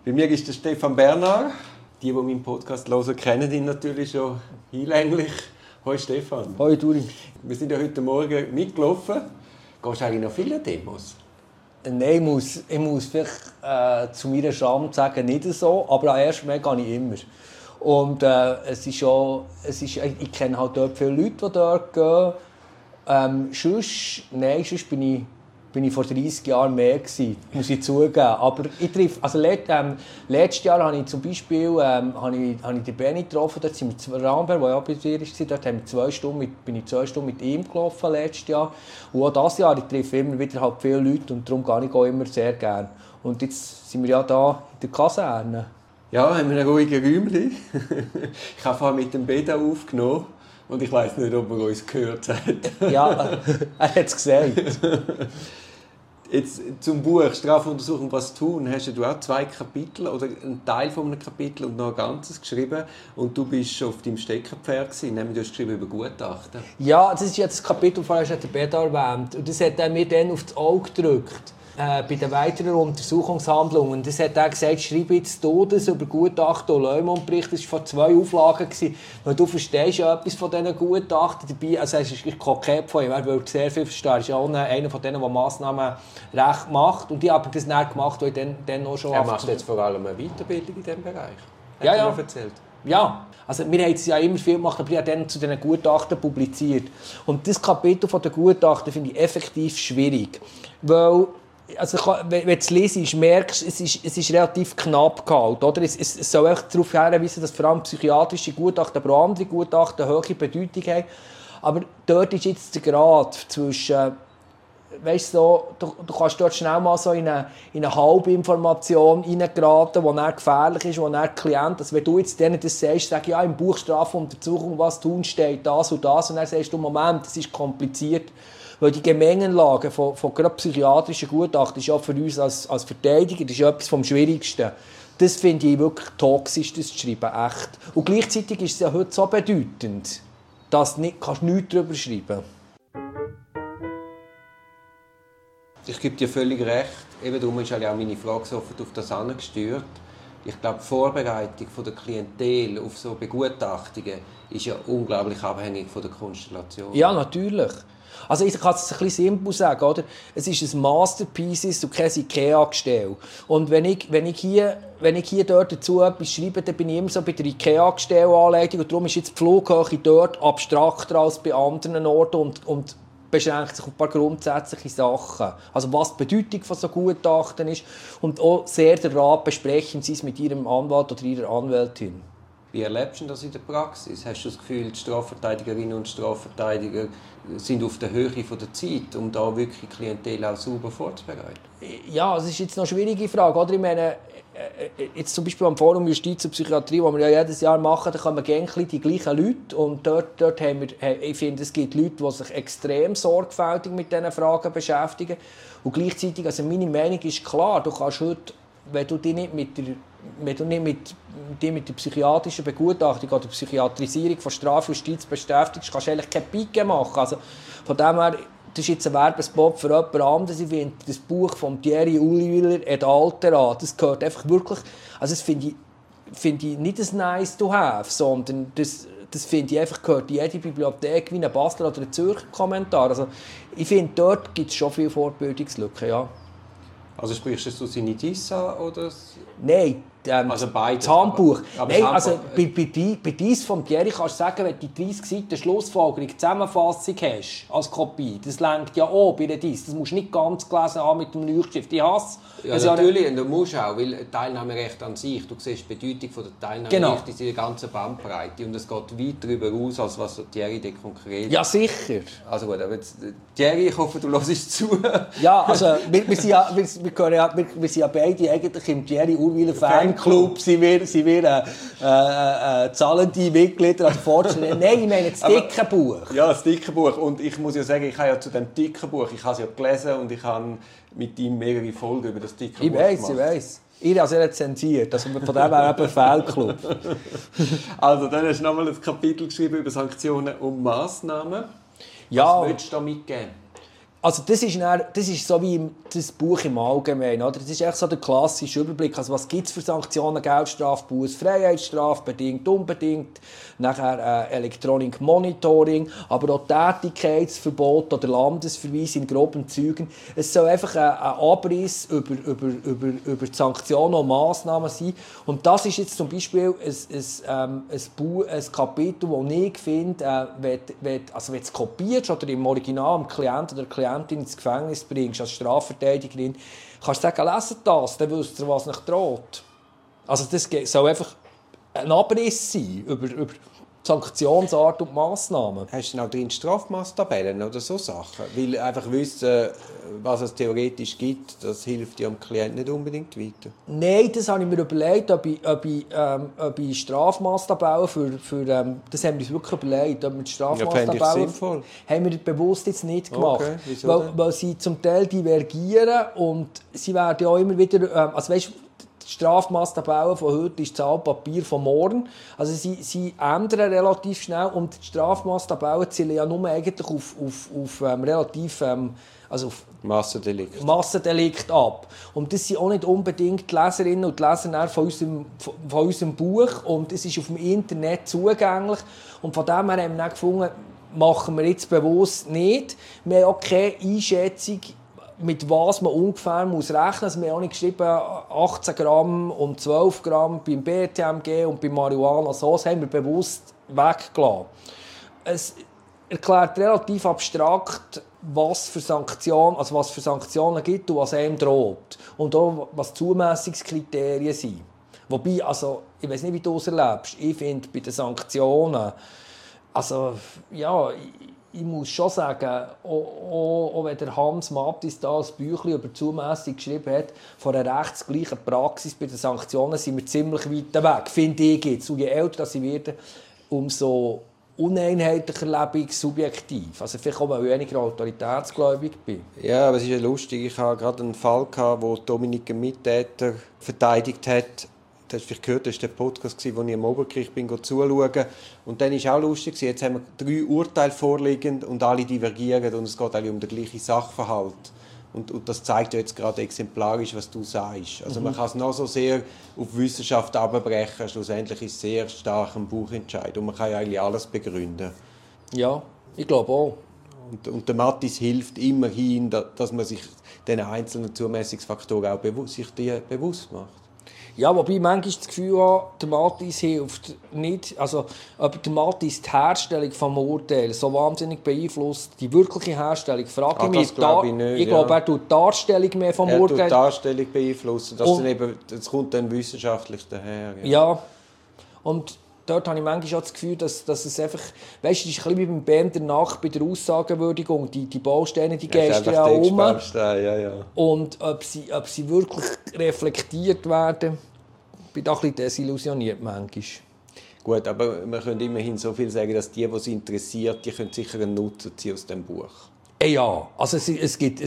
Bei mir ist der Stefan Bernhard. Die meinen Podcast hören, kennen ihn natürlich schon hinlänglich. Hoi Stefan. Hoi Duri. Wir sind ja heute Morgen mitgelaufen. Gehst du eigentlich noch viele Demos? Nein, ich muss vielleicht zu meiner Scham sagen, nicht so, aber am ersten Mal gehe ich immer. Und ich kenne halt dort viele Leute, die dort gehen. Sonst bin ich vor 30 Jahren mehr gewesen, muss ich zugeben. Aber ich treffe, also letztes Jahr habe ich zum Beispiel den Benni getroffen, dort sind wir zu Ramberg, der ja bei dir war, dort bin ich 2 Stunden mit ihm gelaufen letztes Jahr. Und auch dieses Jahr, ich treffe immer wieder halt viele Leute und darum gehe ich auch immer sehr gerne. Und jetzt sind wir ja da in der Kaserne. Ja, haben wir einen ruhigen Räumchen. Ich habe vorhin mit dem Beda aufgenommen und ich weiss nicht, ob er uns gehört hat. Ja, er hat es gesagt. Jetzt zum Buch «Strafuntersuchung, was tun» hast du auch 2 Kapitel oder einen Teil von einem Kapitel und noch ein ganzes geschrieben. Und du bist auf deinem Steckerpferd gewesen, nämlich du hast geschrieben über Gutachten. Ja, das ist jetzt das Kapitel, vorher hat der Beda erwähnt. Und das hat er mir dann auf das Auge gedrückt. Bei den weiteren Untersuchungshandlungen. Das hat er gesagt, schreibe jetzt Todes über Gutachten und Leumund-Bericht. Das war vor 2 Auflagen. Weil du verstehst ja etwas von diesen Gutachten dabei. Also es ist kokett von ihm, er will sehr viel verstehen. Er ist ja auch einer von denen, der Massnahmen recht macht. Und ich habe das nicht gemacht, weil ich dann auch schon... Er macht jetzt vor allem eine Weiterbildung in diesem Bereich. Ja, ja. Erzählt. Ja, also wir haben es ja immer viel gemacht, aber ich habe dann zu diesen Gutachten publiziert. Und das Kapitel von den Gutachten finde ich effektiv schwierig. Weil... Also, wenn du es liest, merkst du, es ist relativ knapp gehalten. Oder? Es soll echt darauf hinweisen, dass vor allem psychiatrische Gutachten, aber auch andere Gutachten eine hohe Bedeutung haben. Aber dort ist jetzt der Grad zwischen, weißt du, du kannst dort schnell mal so in eine Halbinformation reingeraten, die dann gefährlich ist, wo dann Klient, also wenn du jetzt denen das sagst, sag ja, im Buch Strafuntersuchung, was tun steht, das und das, und dann sagst du, Moment, das ist kompliziert. Weil die Gemengenlage von gerade psychiatrischen Gutachten ist ja für uns als Verteidiger das ist ja etwas vom Schwierigsten. Das finde ich wirklich toxisch, das zu schreiben, echt. Und gleichzeitig ist es ja heute so bedeutend, dass du nichts darüber schreiben kannst. Ich gebe dir völlig recht. Eben darum ist auch meine Frage so oft auf das angesteuert. Ich glaube, die Vorbereitung der Klientel auf so Begutachtungen ist ja unglaublich abhängig von der Konstellation. Ja, natürlich. Also ich kann es ein bisschen simpel sagen, oder? Es ist ein Masterpiece und kein IKEA-Gestell. Und wenn ich hier dort dazu etwas schreibe, dann bin ich immer so bei der IKEA-Gestellanleitung und darum ist jetzt die Flughöhe dort abstrakter als bei anderen Orten und beschränkt sich auf ein paar grundsätzliche Sachen. Also was die Bedeutung von so Gutachten ist und auch sehr den Rat besprechen Sie es mit Ihrem Anwalt oder Ihrer Anwältin. Wie erlebst du das in der Praxis? Hast du das Gefühl, die Strafverteidigerinnen und Strafverteidiger sind auf der Höhe der Zeit, um da wirklich Klientel auch sauber vorzubereiten? Ja, das ist jetzt noch eine schwierige Frage. Oder? Ich meine, jetzt zum Beispiel am Forum Justiz und Psychiatrie, das wir ja jedes Jahr machen, da kommen gerne die gleichen Leute. Und dort haben wir, ich finde, es gibt Leute, die sich extrem sorgfältig mit diesen Fragen beschäftigen. Und gleichzeitig, also meine Meinung ist klar, du kannst heute, wenn du dich nicht mit der psychiatrischen Begutachtung oder Psychiatrisierung von Strafjustiz beschäftigst, kannst du eigentlich keine Pike machen. Also von dem her, das ist jetzt ein Werbespot für jemand anderes. Ich finde das Buch von Thierry Uhlweiler «Et altera», das gehört einfach wirklich, also das finde ich nicht ein nice to have, sondern das finde ich einfach, gehört in jede Bibliothek wie ein Basler oder ein Zürcher Kommentar. Also ich finde, dort gibt es schon viele Fortbildungslücken, ja. Also sprichst du seine Tissa oder? Nein, also beides, das Handbuch. Aber Nein, das also bei dies vom Thierry kannst du sagen, wenn du die 30 Seiten Schlussfolgerung, Zusammenfassung hast, als Kopie, das lenkt ja auch bei der dies. Das musst du nicht ganz gelesen haben mit dem Leuchtstift. Ich hasse ja, natürlich, und du musst auch, weil Teilnahmerecht an sich, du siehst die Bedeutung von der Teilnahmerecht in seiner ganzen Bandbreite und es geht weit darüber aus, als was Thierry de konkret. Ja, sicher. Also gut, aber jetzt, Thierry, ich hoffe, du hörst zu. Ja, also wir sind ja beide eigentlich im Thierry Uhlweiler Fanclub, sind wir zahlende Mitglieder, also Fortschritte. Nein, ich meine das dicke Buch. Ja, das dicke Buch. Und ich muss ja sagen, ich habe ja zu dem dicken Buch, ich habe es ja gelesen und ich habe mit ihm mehrere Folgen über das dicke Buch gemacht. Ich weiss. Ich habe es rezensiert, also von dem her eben Fehlclub. Also, dann hast du nochmal ein Kapitel geschrieben über Sanktionen und Massnahmen. Ja. Was willst du da mitgeben? Also das ist so wie das Buch im Allgemeinen. Oder? Das ist echt so der klassische Überblick. Also was gibt es für Sanktionen? Geldstrafe, Buß, Freiheitsstrafe, bedingt, unbedingt. Nachher Electronic Monitoring, aber auch Tätigkeitsverbot oder Landesverweis in groben Zügen. Es soll einfach ein Abriss über die Sanktionen und Massnahmen sein. Und das ist jetzt zum Beispiel ein Kapitel, das ich finde, wenn du es kopierst oder im Original dem Klienten oder der Klientin ins Gefängnis bringst, als Strafverteidigerin, kannst du sagen, leset das, dann wisst ihr, was nicht droht. Also das soll einfach ein Abriss sein über Sanktionsart und Massnahmen. Hast du auch drin Strafmaßtabellen oder so Sachen? Weil einfach wissen, was es theoretisch gibt, das hilft ja dem Klienten nicht unbedingt weiter. Nein, das habe ich mir überlegt, ob ich Strafmaßtabellen das haben wir uns wirklich überlegt, ob wir die Strafmaßtabellen sinnvoll. Haben wir bewusst jetzt nicht gemacht. Okay, wieso weil sie zum Teil divergieren und sie werden ja auch immer wieder, also weißt, die Strafmaßtabelle von heute ist das Altpapier von morgen. Also sie ändern relativ schnell und die Strafmaßtabellen zielen ja nur eigentlich auf relativ also auf Massendelikt ab. Und das sind auch nicht unbedingt die Leserinnen und Leser von unserem Buch und es ist auf dem Internet zugänglich. Und von dem her haben wir dann gefunden, machen wir jetzt bewusst nicht. Wir haben auch keine Einschätzung, mit was man ungefähr muss rechnen muss. Also wir haben auch nicht geschrieben, 18 Gramm und 12 Gramm beim BTMG und beim Marihuana. So, das haben wir bewusst weggelassen. Es erklärt relativ abstrakt, was für Sanktionen gibt und was einem droht. Und auch, was Zumessungskriterien sind. Wobei, also, ich weiß nicht, wie du es erlebst, ich finde, bei den Sanktionen, also, ja, ich muss schon sagen, auch wenn der Hans Mattis da ein Büchlein über Zumessung geschrieben hat, von einer rechtsgleichen Praxis bei den Sanktionen sind wir ziemlich weit weg, finde ich jetzt. Und je älter ich werde, umso uneinheitlicher lebe ich subjektiv. Also vielleicht auch, weil ich weniger autoritätsgläubig bin. Ja, aber es ist ja lustig. Ich hatte gerade einen Fall, wo Dominik einen Mittäter verteidigt hat. Das hast du vielleicht gehört, das war der Podcast, wo ich am Obergericht bin, zuschauen. Und dann war es auch lustig, jetzt haben wir 3 Urteile vorliegend und alle divergieren und es geht alle um den gleichen Sachverhalt. Und das zeigt ja jetzt gerade exemplarisch, was du sagst. Also man kann es noch so sehr auf Wissenschaft abbrechen, schlussendlich ist es sehr stark ein Buchentscheid und man kann ja eigentlich alles begründen. Ja, ich glaube auch. Und der Mattis hilft immerhin, dass man sich den einzelnen Zumessungsfaktoren auch bewusst macht. Ja, wobei manchmal das Gefühl habe, der Mattis hilft nicht, also ob der Mattis die Herstellung des Urteils so wahnsinnig beeinflusst, die wirkliche Herstellung, frage ich mich. Das glaube ich nicht. Ich glaube, er tut die Darstellung mehr vom Urteil. Er tut die Darstellung beeinflussen, das kommt dann wissenschaftlich daher. Ja, und dort habe ich manchmal auch das Gefühl, dass es einfach, weißt du, das ist ein bisschen wie beim Bern der Nacht bei der Aussagenwürdigung, die Bausteine, die geistern ja um. Ja. Und ob sie wirklich reflektiert werden, bin ich auch ein bisschen desillusioniert manchmal. Gut, aber wir können immerhin so viel sagen, dass die es interessiert, die können sicher einen Nutzen ziehen aus dem Buch. Ja, also es gibt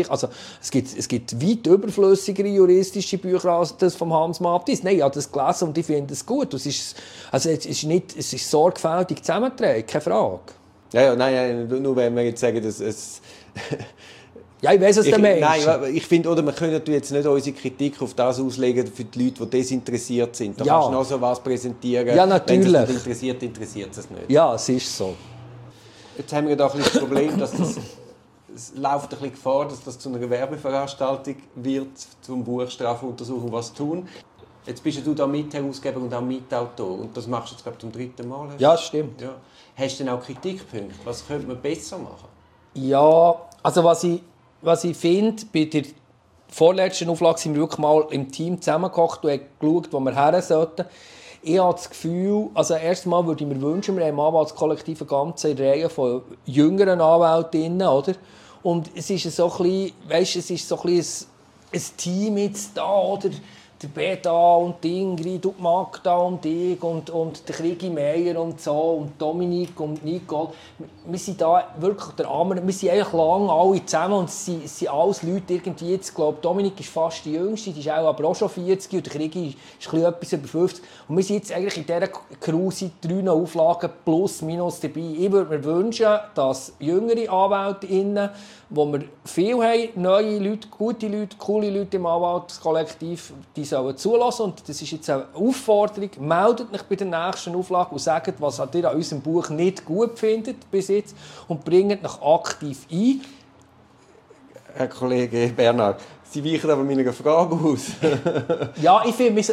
weit überflüssigere juristische Bücher als das von Hans Mattis. Nein, ich habe das gelesen und ich finde es gut. Es ist sorgfältig zusammengetragen, keine Frage. Ja, nein, nur wenn wir jetzt sagen, dass es... Ja, ich weiss, was du meinst. Nein, ich finde, oder wir können jetzt nicht unsere Kritik auf das auslegen für die Leute, die desinteressiert sind. Da kannst du noch so was präsentieren. Ja, natürlich. Wenn es nicht interessiert, interessiert es nicht. Ja, es ist so. Jetzt haben wir da ein bisschen das Problem, dass es läuft ein bisschen Gefahr, dass das zu einer Werbeveranstaltung wird, zum Buch Strafuntersuchung «Was tun?». Jetzt bist du da Mitherausgeber und auch Mitautor und das machst du jetzt, glaube ich, zum 3. Mal. Ja, stimmt. Ja. Hast du denn auch Kritikpunkte? Was könnte man besser machen? Ja, also was ich finde, bei der vorletzten Auflage sind wir wirklich mal im Team zusammengekocht und haben geschaut, wo wir her sollten. Ich habe das Gefühl, also erstmal würde ich mir wünschen, wir haben im Anwaltskollektiv eine ganze Reihe von jüngeren Anwältinnen, oder? Und es ist so ein bisschen, weißt, es ist so ein Team jetzt da, oder? der Beda und die Ingrid und Magda und ich und der Krigi Meier und so und Dominik und Nicole. Wir sind da wirklich der Ammer. Wir sind eigentlich lange alle zusammen und es sind alles Leute irgendwie jetzt, glaube Dominik ist fast die Jüngste, die ist aber auch schon 40 und der Krigi ist etwas über 50. Und wir sind jetzt eigentlich in dieser Crew seit 3 Auflagen plus minus dabei. Ich würde mir wünschen, dass jüngere AnwältInnen, wo wir viel haben, neue Leute, gute Leute, coole Leute im Anwaltskollektiv, die sollen zulassen. Und das ist jetzt eine Aufforderung. Meldet euch bei der nächsten Auflage und sagt, was ihr an unserem Buch nicht gut findet bis jetzt und bringt euch aktiv ein. Herr Kollege Bernhard, Sie weichen aber meiner Frage aus. Ja, ich finde,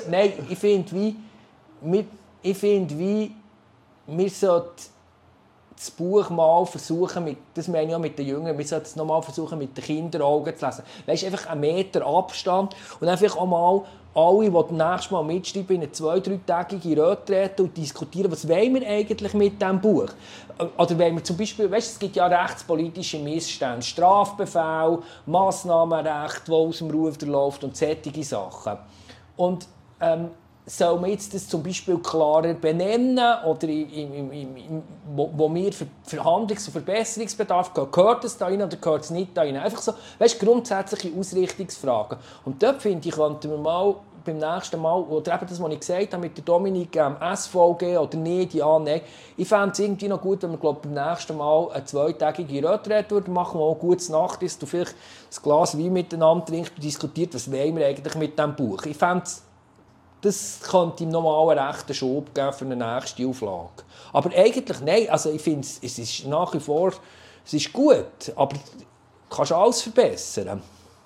wir sollten das Buch mal versuchen, das meine ich auch mit den Jüngeren, wir sollten es noch mal versuchen, mit den Kinderaugen zu lesen. Weißt, einfach 1 Meter Abstand und einfach auch mal alle, die das nächste Mal mitschreiben, in eine 2-3-tägige Retrette und diskutieren, was wollen wir eigentlich mit diesem Buch? Oder wenn wir zum Beispiel, weißt, es gibt ja rechtspolitische Missstände, Strafbefehl, Massnahmenrecht, das aus dem Ruder läuft und solche Sachen. Und soll man jetzt das zum Beispiel klarer benennen oder wo wir Verhandlungs- und Verbesserungsbedarf haben, gehört es da rein oder gehört es nicht da rein? Einfach so, weißt, grundsätzliche Ausrichtungsfragen. Und dort finde ich, könnten wir mal beim nächsten Mal, oder eben das, was ich gesagt habe mit der Dominik, SVG oder nicht, ja, nein. Ich fände es irgendwie noch gut, wenn wir beim nächsten Mal eine 2-tägige Retrette machen, wo ein gutes Nacht ist, du vielleicht ein Glas Wein miteinander trinkst und diskutiert, was wollen wir eigentlich mit diesem Buch. Ich fände das könnte ihm nochmal einen rechten Schub geben für eine nächste Auflage. Aber eigentlich, nein, also ich finde, es ist nach wie vor, es ist gut, aber du kannst alles verbessern.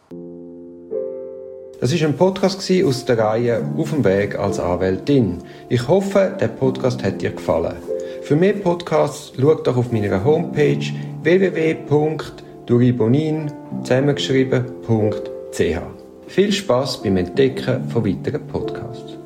Das war ein Podcast aus der Reihe «Auf dem Weg als Anwältin». Ich hoffe, der Podcast hat dir gefallen. Für mehr Podcasts schau doch auf meiner Homepage www.duribonin zusammengeschrieben.ch. Viel Spass beim Entdecken von weiteren Podcasts.